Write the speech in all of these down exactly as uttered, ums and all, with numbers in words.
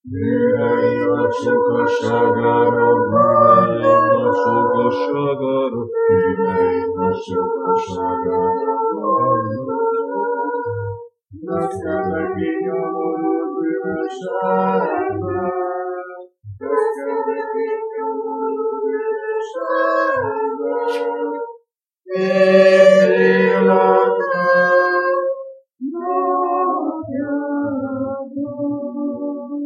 Művelj a sokaságára, művelj a sokaságára, művelj a sokaságára. Veszkedek ki nyomorult bűnösségben, veszkedek ki nyomorult bűnösségben. Én életem napjában,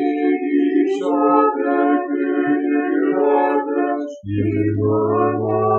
mégis a te könnyű lelkes nyilvánvalóan.